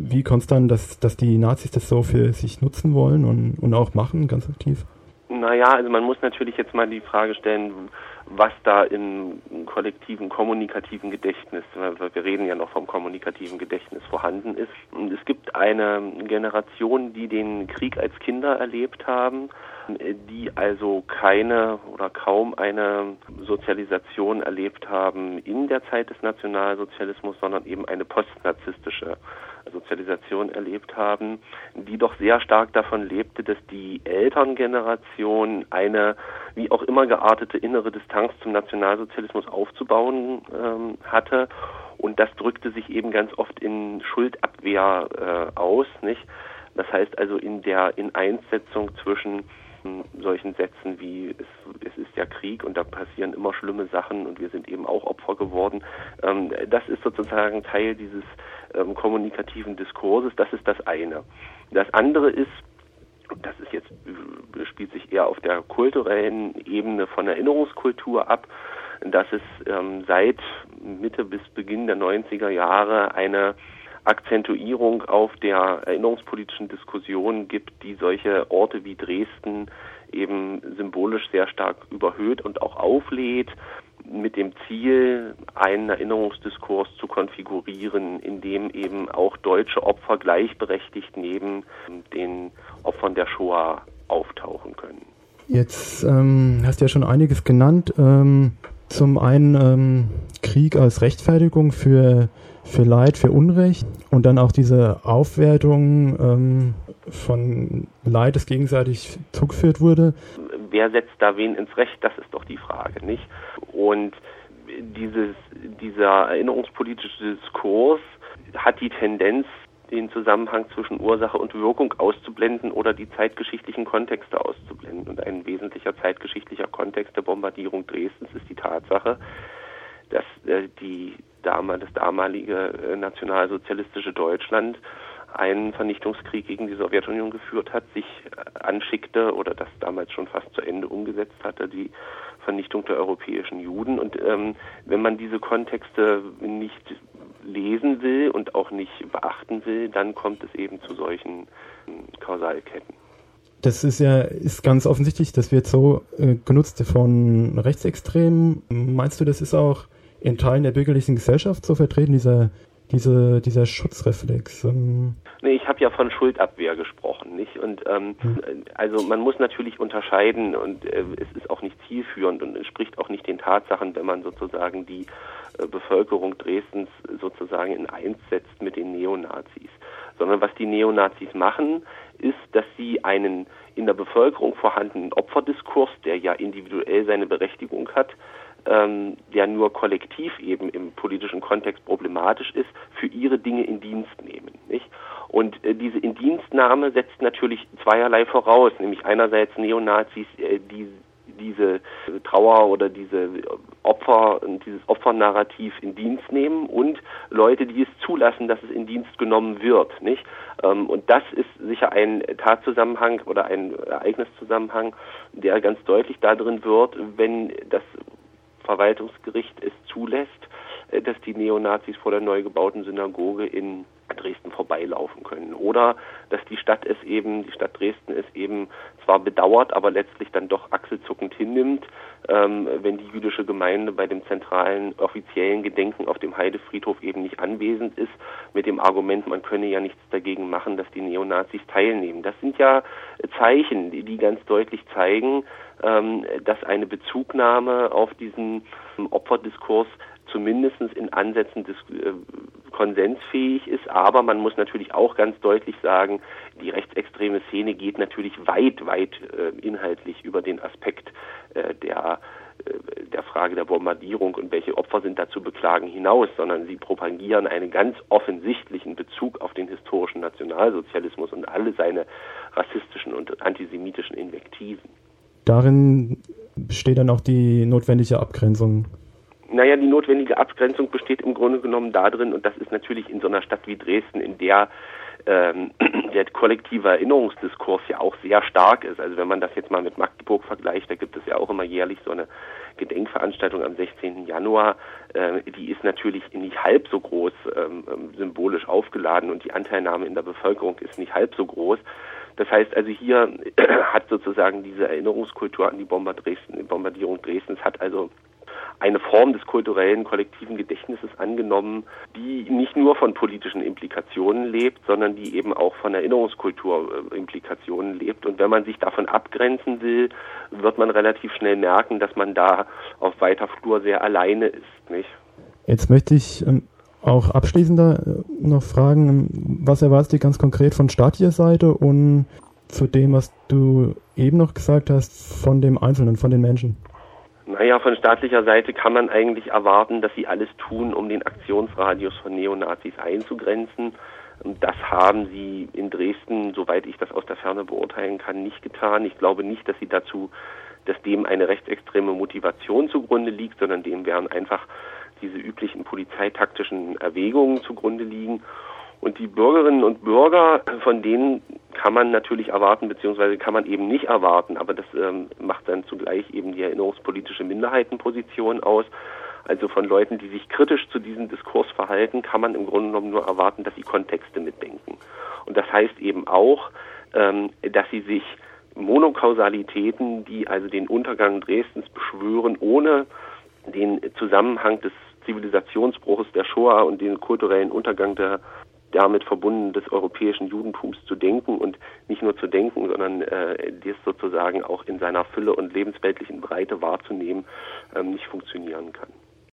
wie kommt es dann, dass die Nazis das so für sich nutzen wollen und auch machen, ganz aktiv? Naja, also man muss natürlich jetzt mal die Frage stellen, was da im kollektiven, kommunikativen Gedächtnis, wir reden ja noch vom kommunikativen Gedächtnis, vorhanden ist. Und es gibt eine Generation, die den Krieg als Kinder erlebt haben, die also keine oder kaum eine Sozialisation erlebt haben in der Zeit des Nationalsozialismus, sondern eben eine postnarzistische Sozialisation erlebt haben, die doch sehr stark davon lebte, dass die Elterngeneration eine wie auch immer geartete innere Distanz zum Nationalsozialismus aufzubauen hatte. Und das drückte sich eben ganz oft in Schuldabwehr aus, nicht? Das heißt also in Einsetzung zwischen solchen Sätzen wie es ist ja Krieg und da passieren immer schlimme Sachen und wir sind eben auch Opfer geworden. Das ist sozusagen Teil dieses kommunikativen Diskurses, das ist das eine. Das andere ist, das ist jetzt, spielt sich eher auf der kulturellen Ebene von Erinnerungskultur ab, dass es seit Mitte bis Beginn der 90er Jahre eine Akzentuierung auf der erinnerungspolitischen Diskussion gibt, die solche Orte wie Dresden eben symbolisch sehr stark überhöht und auch auflädt, mit dem Ziel, einen Erinnerungsdiskurs zu konfigurieren, in dem eben auch deutsche Opfer gleichberechtigt neben den Opfern der Shoah auftauchen können. Jetzt hast du ja schon einiges genannt. Zum einen Krieg als Rechtfertigung für Leid, für Unrecht und dann auch diese Aufwertung von Leid, das gegenseitig zugeführt wurde. Wer setzt da wen ins Recht? Das ist doch die Frage, nicht? Und dieser erinnerungspolitische Diskurs hat die Tendenz, den Zusammenhang zwischen Ursache und Wirkung auszublenden oder die zeitgeschichtlichen Kontexte auszublenden. Und ein wesentlicher zeitgeschichtlicher Kontext der Bombardierung Dresdens ist die Tatsache, dass das damalige nationalsozialistische Deutschland einen Vernichtungskrieg gegen die Sowjetunion geführt hat, sich anschickte oder das damals schon fast zu Ende umgesetzt hatte, die Vernichtung der europäischen Juden. Und wenn man diese Kontexte nicht lesen will und auch nicht beachten will, dann kommt es eben zu solchen Kausalketten. Das ist ganz offensichtlich, das wird so genutzt von Rechtsextremen. Meinst du, das ist auch in Teilen der bürgerlichen Gesellschaft so vertreten, dieser Schutzreflex? Nee, ich habe ja von Schuldabwehr gesprochen, nicht? Und also man muss natürlich unterscheiden und es ist auch nicht zielführend und entspricht auch nicht den Tatsachen, wenn man sozusagen die Bevölkerung Dresdens sozusagen in eins setzt mit den Neonazis. Sondern was die Neonazis machen, ist, dass sie einen in der Bevölkerung vorhandenen Opferdiskurs, der ja individuell seine Berechtigung hat, der nur kollektiv eben im politischen Kontext problematisch ist, für ihre Dinge in Dienst nehmen, nicht? Und diese Indienstnahme setzt natürlich zweierlei voraus, nämlich einerseits Neonazis, die diese Trauer oder diese Opfer und dieses Opfernarrativ in Dienst nehmen und Leute, die es zulassen, dass es in Dienst genommen wird, nicht? Und das ist sicher ein Tatzusammenhang oder ein Ereigniszusammenhang, der ganz deutlich darin wird, wenn das Verwaltungsgericht es zulässt, dass die Neonazis vor der neu gebauten Synagoge in Dresden vorbeilaufen können. Oder dass die Stadt Dresden es eben zwar bedauert, aber letztlich dann doch achselzuckend hinnimmt, wenn die jüdische Gemeinde bei dem zentralen offiziellen Gedenken auf dem Heidefriedhof eben nicht anwesend ist, mit dem Argument, man könne ja nichts dagegen machen, dass die Neonazis teilnehmen. Das sind ja Zeichen, die ganz deutlich zeigen, dass eine Bezugnahme auf diesen Opferdiskurs zumindest in Ansätzen konsensfähig ist, aber man muss natürlich auch ganz deutlich sagen, die rechtsextreme Szene geht natürlich weit inhaltlich über den Aspekt der Frage der Bombardierung und welche Opfer sind da zu beklagen hinaus, sondern sie propagieren einen ganz offensichtlichen Bezug auf den historischen Nationalsozialismus und alle seine rassistischen und antisemitischen Invektiven. Darin besteht dann auch die notwendige Abgrenzung. Naja, die notwendige Abgrenzung besteht im Grunde genommen darin, und das ist natürlich in so einer Stadt wie Dresden, in der der kollektive Erinnerungsdiskurs ja auch sehr stark ist. Also wenn man das jetzt mal mit Magdeburg vergleicht, da gibt es ja auch immer jährlich so eine Gedenkveranstaltung am 16. Januar. Die ist natürlich nicht halb so groß symbolisch aufgeladen und die Anteilnahme in der Bevölkerung ist nicht halb so groß. Das heißt also, hier hat sozusagen diese Erinnerungskultur an die Bombardierung Dresdens hat also eine Form des kulturellen kollektiven Gedächtnisses angenommen, die nicht nur von politischen Implikationen lebt, sondern die eben auch von Erinnerungskultur-Implikationen lebt. Und wenn man sich davon abgrenzen will, wird man relativ schnell merken, dass man da auf weiter Flur sehr alleine ist, nicht? Jetzt möchte ich auch abschließender noch fragen, was erwartest du ganz konkret von staatlicher Seite und zu dem, was du eben noch gesagt hast, von dem Einzelnen, von den Menschen? Naja, von staatlicher Seite kann man eigentlich erwarten, dass sie alles tun, um den Aktionsradius von Neonazis einzugrenzen. Das haben sie in Dresden, soweit ich das aus der Ferne beurteilen kann, nicht getan. Ich glaube nicht, dass dem eine rechtsextreme Motivation zugrunde liegt, sondern dem werden einfach diese üblichen polizeitaktischen Erwägungen zugrunde liegen. Und die Bürgerinnen und Bürger, von denen kann man natürlich erwarten, beziehungsweise kann man eben nicht erwarten, aber das macht dann zugleich eben die erinnerungspolitische Minderheitenposition aus. Also von Leuten, die sich kritisch zu diesem Diskurs verhalten, kann man im Grunde genommen nur erwarten, dass sie Kontexte mitdenken. Und das heißt eben auch, dass sie sich Monokausalitäten, die also den Untergang Dresdens beschwören, ohne den Zusammenhang des Zivilisationsbruches der Shoah und den kulturellen Untergang der damit verbunden des europäischen Judentums zu denken und nicht nur zu denken, sondern das sozusagen auch in seiner Fülle und lebensweltlichen Breite wahrzunehmen, nicht funktionieren kann.